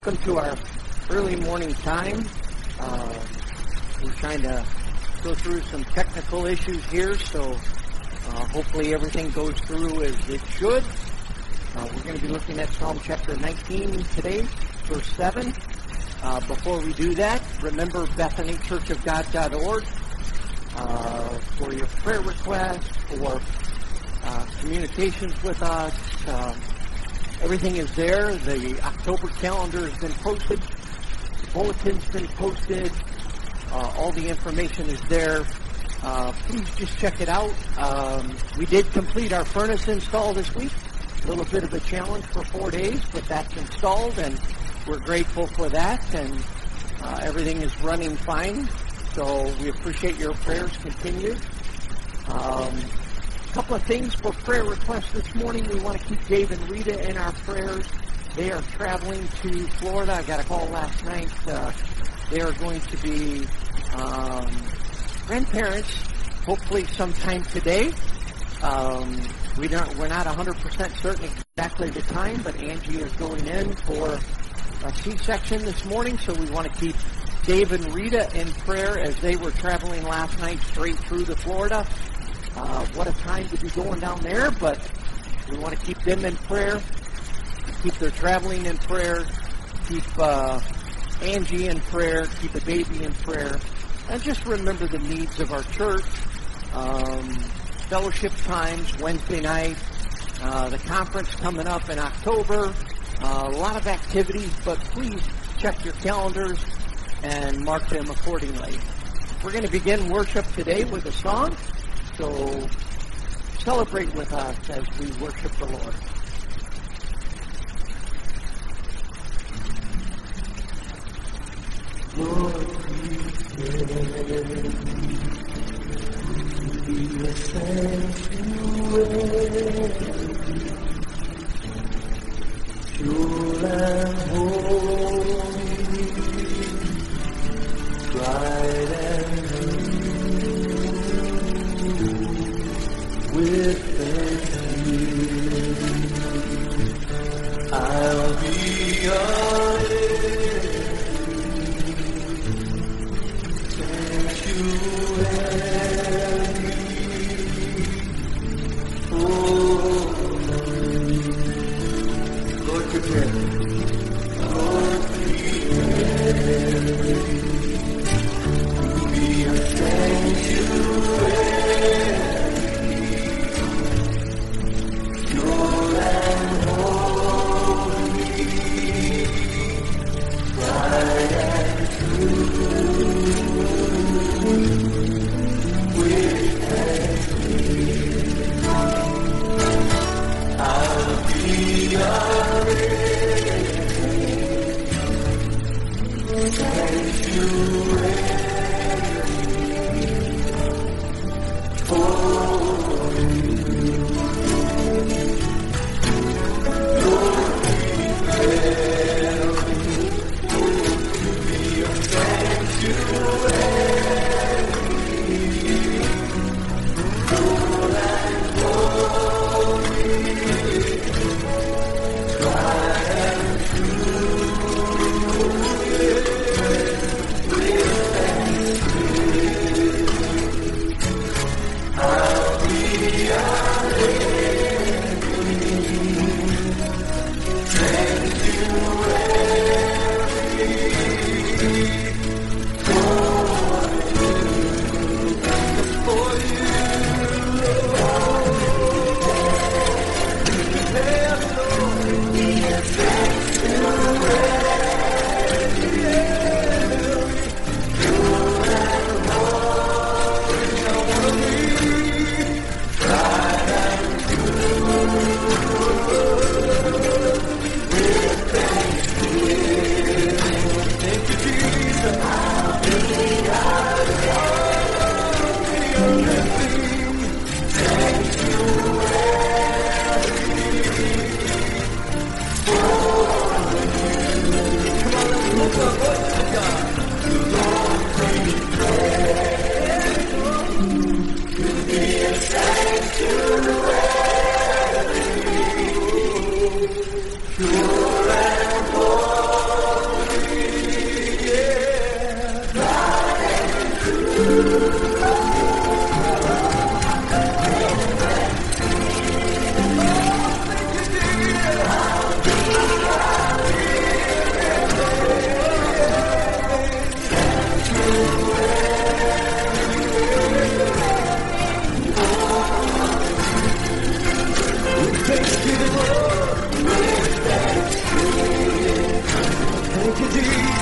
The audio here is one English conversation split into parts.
Welcome to our early morning time. We're trying to go through some technical issues here, so hopefully everything goes through as it should. We're going to be looking at Psalm chapter 19 today, verse 7. Before we do that, remember BethanyChurchOfGod.org for your prayer requests, for communications with us. Everything is there. The October calendar has been posted. The bulletin's been posted. All the information is there. Please just check it out. We did complete our furnace install this week. A little bit of a challenge for 4 days, but that's installed, and we're grateful for that. And everything is running fine. So we appreciate your prayers continued. A couple of things for prayer requests this morning. We want to keep Dave and Rita in our prayers. They are traveling to Florida. I got a call last night. They are going to be grandparents, hopefully sometime today. We're not 100% certain exactly the time, but Angie is going in for a C-section this morning, so we want to keep Dave and Rita in prayer as they were traveling last night straight through to Florida. What a time to be going down there, but we want to keep them in prayer, keep their traveling in prayer, keep Angie in prayer, keep the baby in prayer, and just remember the needs of our church. Fellowship times, Wednesday night, the conference coming up in October, a lot of activities, but please check your calendars and mark them accordingly. We're going to begin worship today with a song. So celebrate with us as we worship the Lord. Lord, be a sanctuary, pure and holy, bright and with thanksgiving, I'll be your sanctuary. Oh, Lord, prepare. Lord, prepare to be a sanctuary. Pure and holy. Thank you,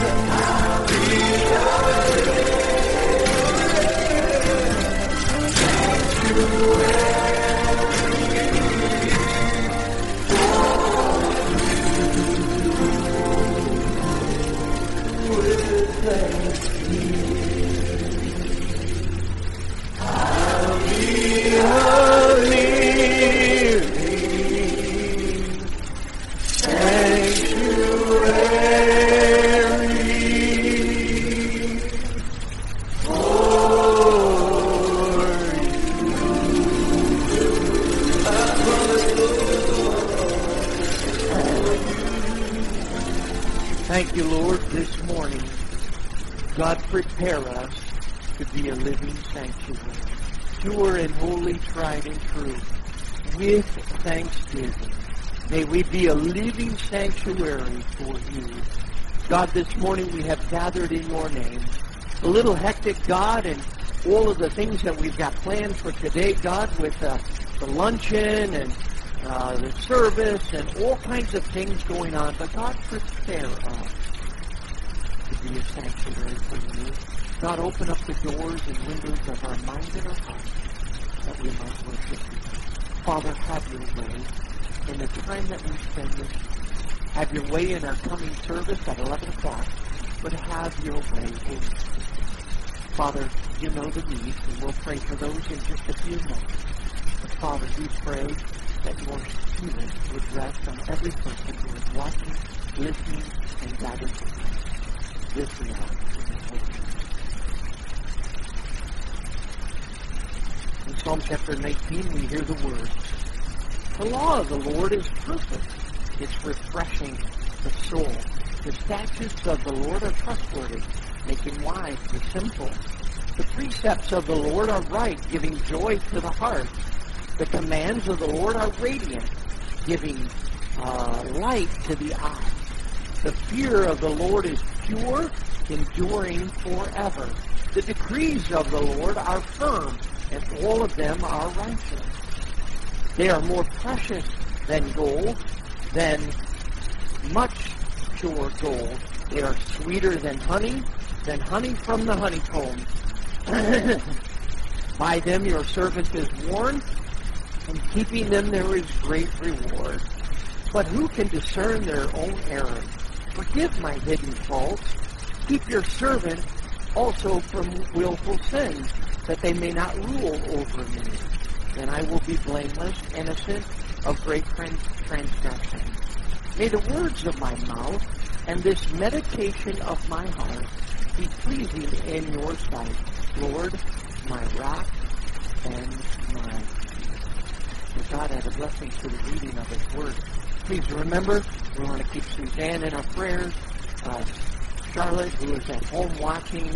Thank you, Lord, this morning. God, prepare us to be a living sanctuary, pure and holy, tried and true, with thanksgiving. May we be a living sanctuary for you. God, this morning we have gathered in your name. A little hectic, God, and all of the things that we've got planned for today, God, with the luncheon and the service and all kinds of things going on. But God, prepare us to be a sanctuary for you. God, open up the doors and windows of our mind and our heart that we might worship you. Father, have your way in the time that we spend with you. Have your way in our coming service at 11 o'clock, but have your way. Father, you know the needs, and we'll pray for those in just a few moments. But Father, we pray that your Spirit would rest on every person who is watching, listening, and gathered together. This we ask in the Holy Name. In Psalm chapter 19, we hear the words, "The law of the Lord is perfect. It's refreshing the soul. The statutes of the Lord are trustworthy, making wise the simple. The precepts of the Lord are right, giving joy to the heart. The commands of the Lord are radiant, giving light to the eyes. The fear of the Lord is pure, enduring forever. The decrees of the Lord are firm, and all of them are righteous. They are more precious than gold, than much pure gold. They are sweeter than honey from the honeycomb. By them your servant is warned, and keeping them there is great reward. But who can discern their own error? Forgive my hidden faults. Keep your servant also from willful sin, that they may not rule over me. Then I will be blameless, innocent of great transgression. May the words of my mouth and this meditation of my heart be pleasing in your sight, Lord, my rock and my peace." May God add a blessing to the reading of his word. Please remember, we want to keep Suzanne in our prayers, Charlotte, who is at home watching,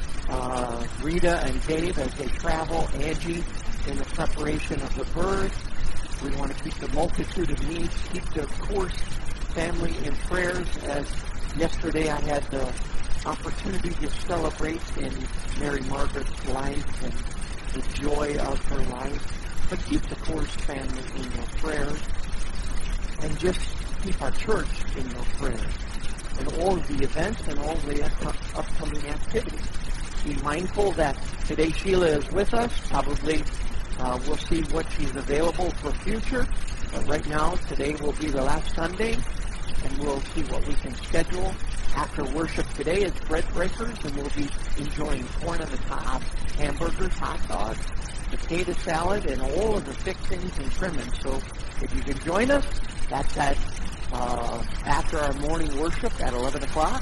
Rita and Dave as they travel, Angie in the preparation of the birth. We want to keep the multitude of needs, keep the Course family in prayers, as yesterday I had the opportunity to celebrate in Mary Margaret's life and the joy of her life. But keep the Course family in your prayers, and just keep our church in your prayers, and all of the events and all the upcoming activities. Be mindful that today Sheila is with us. Probably we'll see what she's available for future. But right now, today will be the last Sunday, and we'll see what we can schedule. After worship today is Bread Breakers, and we'll be enjoying corn on the cob, hamburgers, hot dogs, potato salad, and all of the fixings and trimmings. So if you can join us, that's at after our morning worship at 11 o'clock.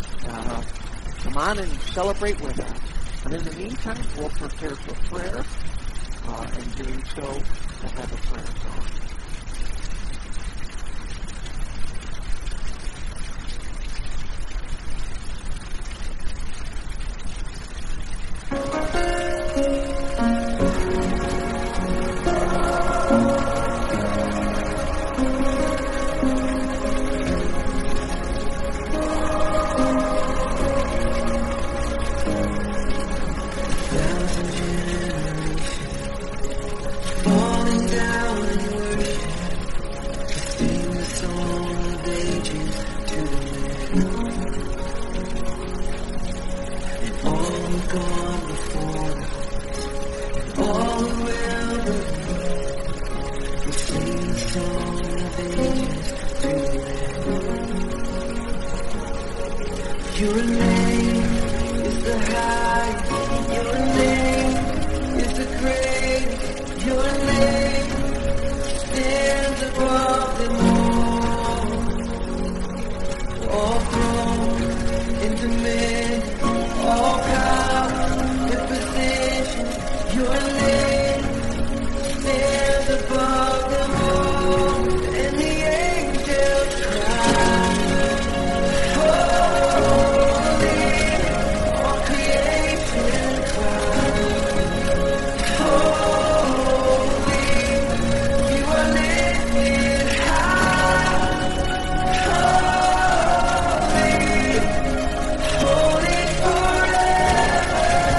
Come on and celebrate with us. And in the meantime, we'll prepare for prayer, and doing so, we'll have a prayer song. Falling down in worship. have gone before us. All who will believe will sing the song of ages to the Lamb. Your name is the highest. Your name is the greatest. Your name stands above them all throne and dominion, all power and position. Your name stands above them all, and the angels cry, holy, all creation cries, holy, you are lifted high, holy forever.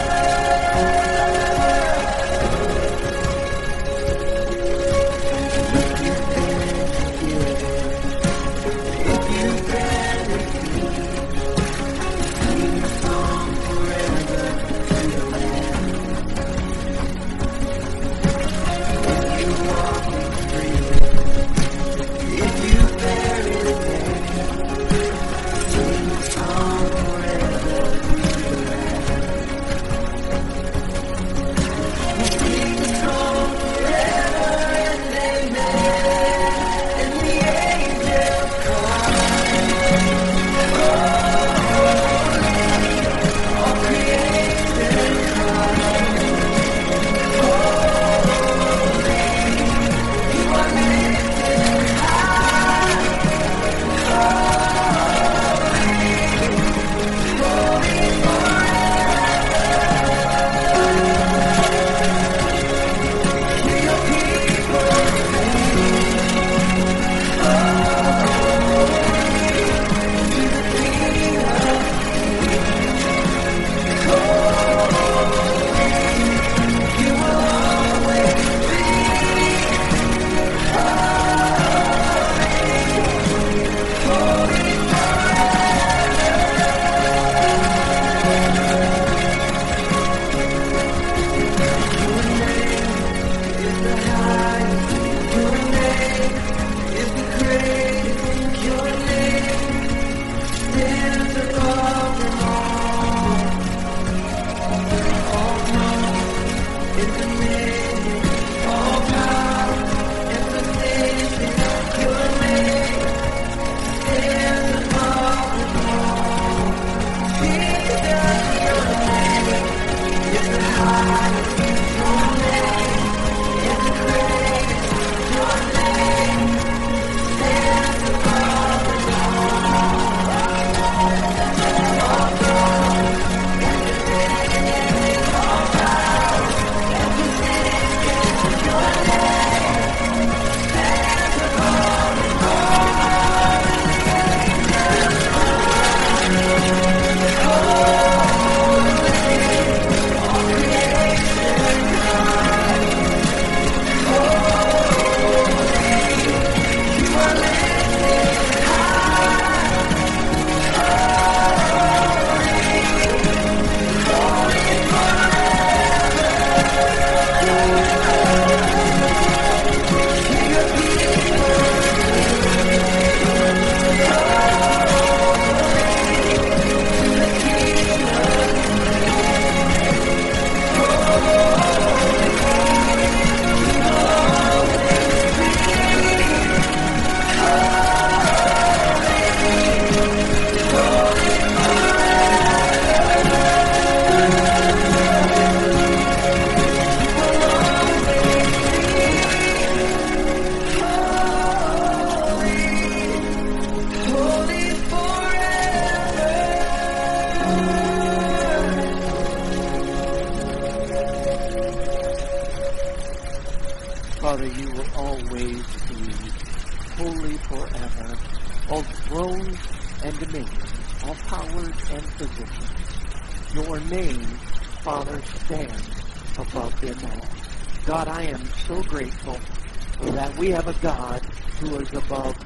Father, you will always be holy forever. All thrones and dominions, all powers and positions. Your name, Father, stands above them all. God, I am so grateful that we have a God who is above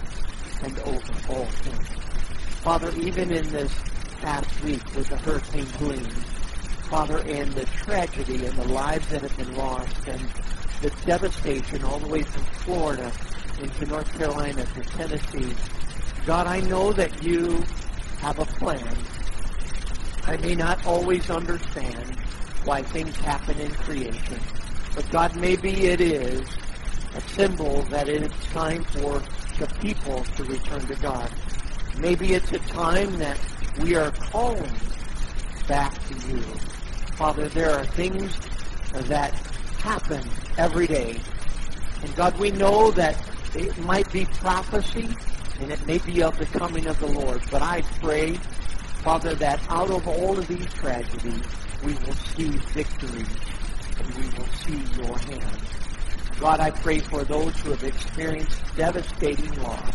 and over all things. Father, even in this past week with the Hurricane Helene, Father, and the tragedy and the lives that have been lost and the devastation all the way from Florida into North Carolina to Tennessee. God, I know that you have a plan. I may not always understand why things happen in creation, but God, maybe it is a symbol that it's time for the people to return to God. Maybe it's a time that we are calling back to you. Father, there are things that happen every day. And God, we know that it might be prophecy and it may be of the coming of the Lord. But I pray, Father, that out of all of these tragedies, we will see victory and we will see your hand. God, I pray for those who have experienced devastating loss.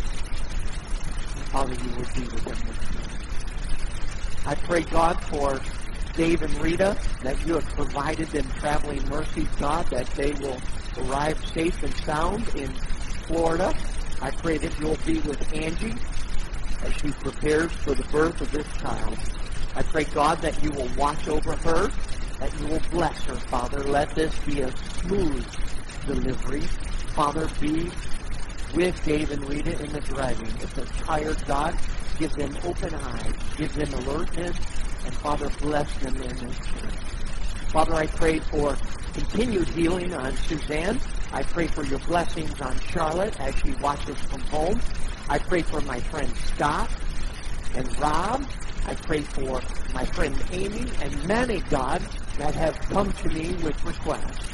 Father, you will be with them this morning. I pray, God, for Dave and Rita, that you have provided them traveling mercies, God, that they will arrive safe and sound in Florida. I pray that you'll be with Angie as she prepares for the birth of this child. I pray, God, that you will watch over her, that you will bless her, Father. Let this be a smooth delivery. Father, be with Dave and Rita in the driving. If they're tired, God, give them open eyes, give them alertness, and Father, bless them in this journey. Father, I pray for continued healing on Suzanne. I pray for your blessings on Charlotte as she watches from home. I pray for my friend Scott and Rob. I pray for my friend Amy and many, God, that have come to me with requests.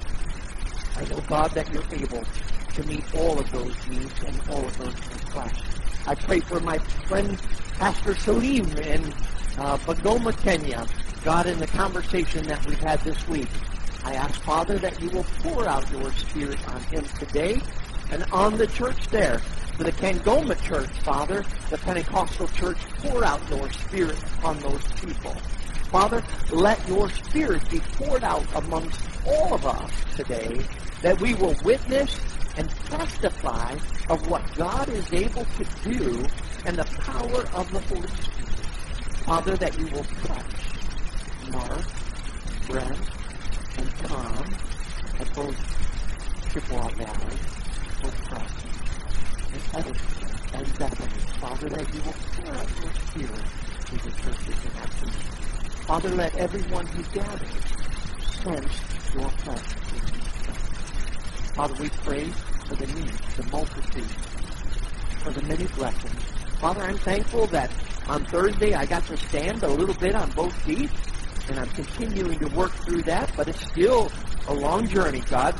I know, God, that you're able to meet all of those needs and all of those requests. I pray for my friend Pastor Salim in Bogoma, Kenya. God, in the conversation that we've had this week, I ask, Father, that you will pour out your Spirit on him today and on the church there. For the Kangoma church, Father, the Pentecostal church, pour out your Spirit upon those people. Father, let your Spirit be poured out amongst all of us today, that we will witness and testify of what God is able to do and the power of the Holy Spirit. Father, that you will touch Mark, Brent, and Tom at both Chippewa Valley, both Preston, and Edison, and Bethany. Father, that you will pour out your Spirit to the churches in our community. Father, let everyone who gathers sense your presence in these places. Father, we pray for the needs, the multitude, for the many blessings. Father, I'm thankful that on Thursday I got to stand a little bit on both feet, and I'm continuing to work through that, but it's still a long journey, God.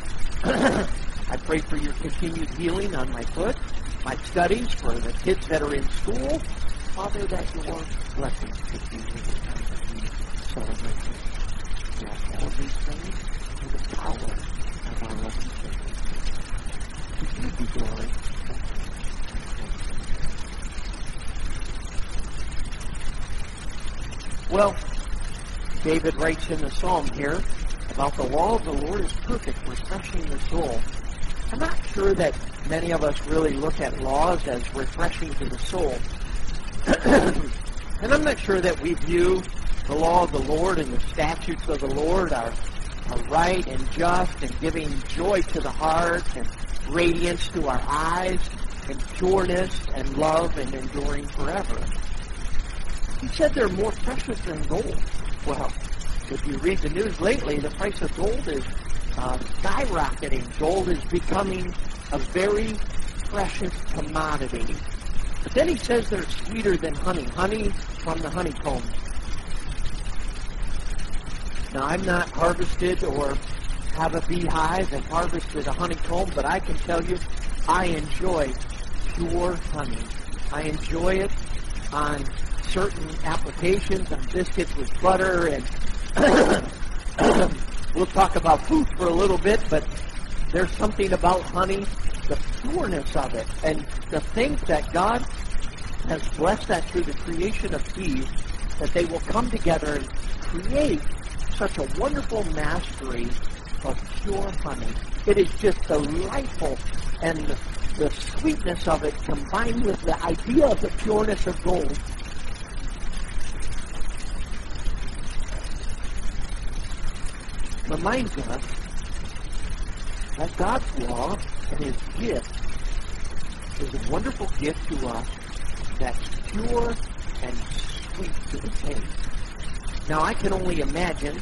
I pray for your continued healing on my foot, my studies, for the kids that are in school. Father, that your blessings could be with the time that we celebrate this. We ask all these things in the power of our loving Savior. To you be glory. Well, David writes in the psalm here about the law of the Lord is perfect, refreshing the soul. I'm not sure that many of us really look at laws as refreshing to the soul. And I'm not sure that we view the law of the Lord and the statutes of the Lord are right and just and giving joy to the heart and radiance to our eyes and pureness and love and enduring forever. He said they're more precious than gold. Well, if you read the news lately, the price of gold is skyrocketing. Gold is becoming a very precious commodity. But then he says they're sweeter than honey. Honey from the honeycomb. Now, I'm not harvested or have a beehive and harvested a honeycomb, but I can tell you I enjoy pure honey. I enjoy it on certain applications, on biscuits with butter, and we'll talk about food for a little bit, but there's something about honey, the pureness of it, and to think that God has blessed that through the creation of bees, that they will come together and create such a wonderful mastery of pure honey. It is just delightful, and the sweetness of it combined with the idea of the pureness of gold. reminds us that God's law and His gift is a wonderful gift to us that's pure and sweet to the taste. Now, I can only imagine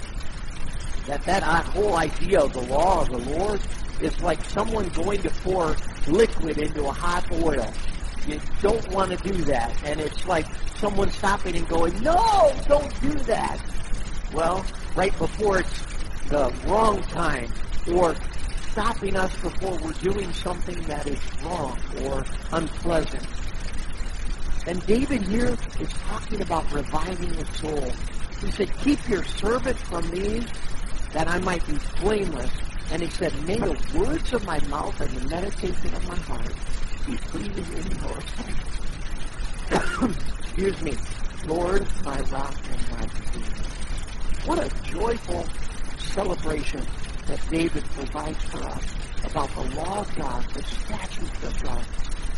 that whole idea of the law of the Lord is like someone going to pour liquid into a hot oil. You don't want to do that. And it's like someone stopping and going, no, don't do that. Well, right before it's the wrong time, or stopping us before we're doing something that is wrong or unpleasant. And David here is talking about reviving the soul. He said, keep your servant from these, that I might be blameless. And he said, may the words of my mouth and the meditation of my heart be pleasing in your sight. Excuse me. Lord, my rock and my redeemer. What a joyful celebration that David provides for us about the law of God, the statutes of God,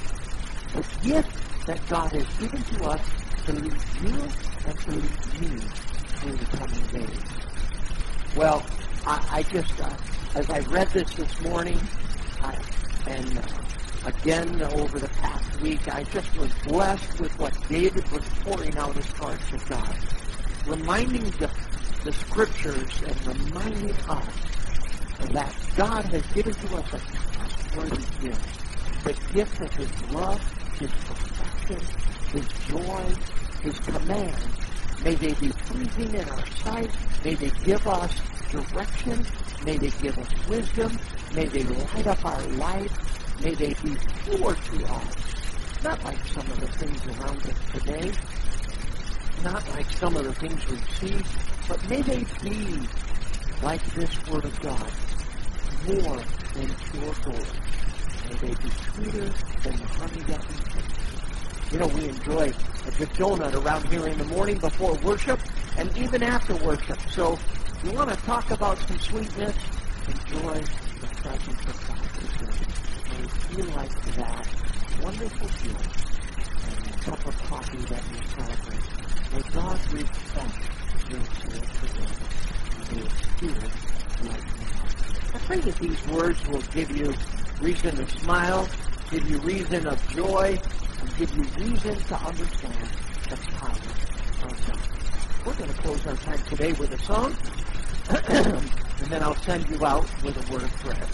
the gift that God has given to us to lead you and to lead me through the coming days. Well, I just, as I read this morning, and again over the past week, I just was blessed with what David was pouring out his heart to God, reminding the Scriptures and reminding us that God has given to us a trustworthy gift, the gift of His love, His perfection, His joy, His commands. May they be pleasing in our sight. May they give us direction. May they give us wisdom. May they light up our life. May they be pure to us. Not like some of the things around us today. Not like some of the things we see. But may they be like this Word of God. More than pure gold. May they be sweeter than the honey that we taste. You know, we enjoy a good donut around here in the morning before worship and even after worship. So if you want to talk about some sweetness, enjoy the presence of God this morning. May you feel like that wonderful joy and a cup of coffee that you celebrate. May God refresh your soul today. May His Spirit light you up. I pray that these words will give you reason to smile, give you reason of joy, and give you reason to understand the power of God. We're going to close our time today with a song, and then I'll send you out with a word of prayer.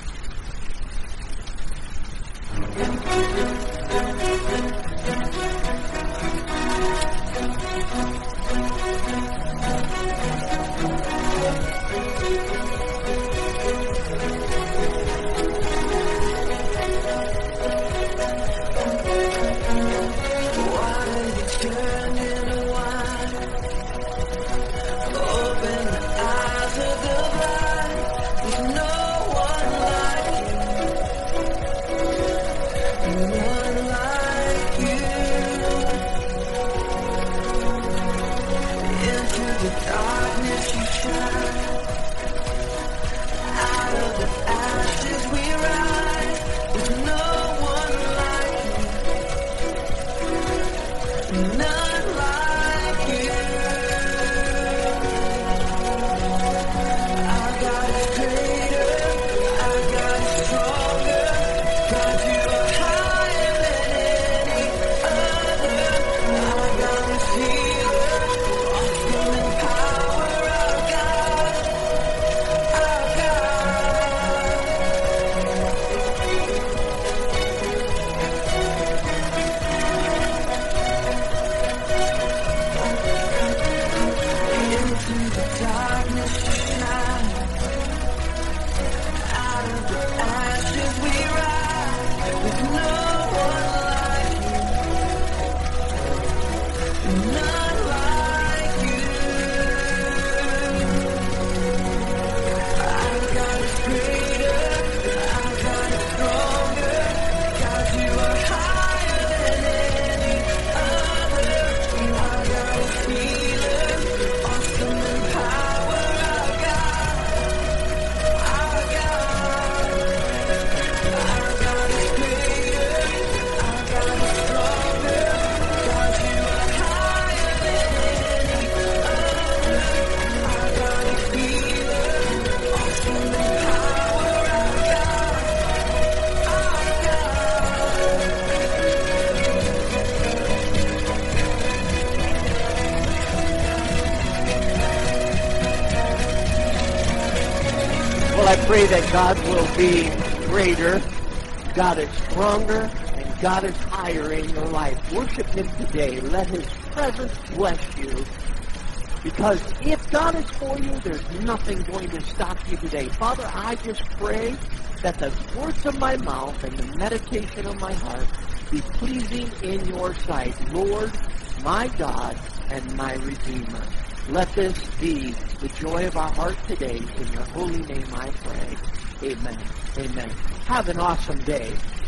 Power of God. I pray that God will be greater, God is stronger, and God is higher in your life. Worship Him today. Let His presence bless you. Because if God is for you, there's nothing going to stop you today. Father, I just pray that the words of my mouth and the meditation of my heart be pleasing in your sight, Lord, my God, and my Redeemer. Let this be the joy of our heart today. In your holy name I pray. Amen. Amen. Have an awesome day.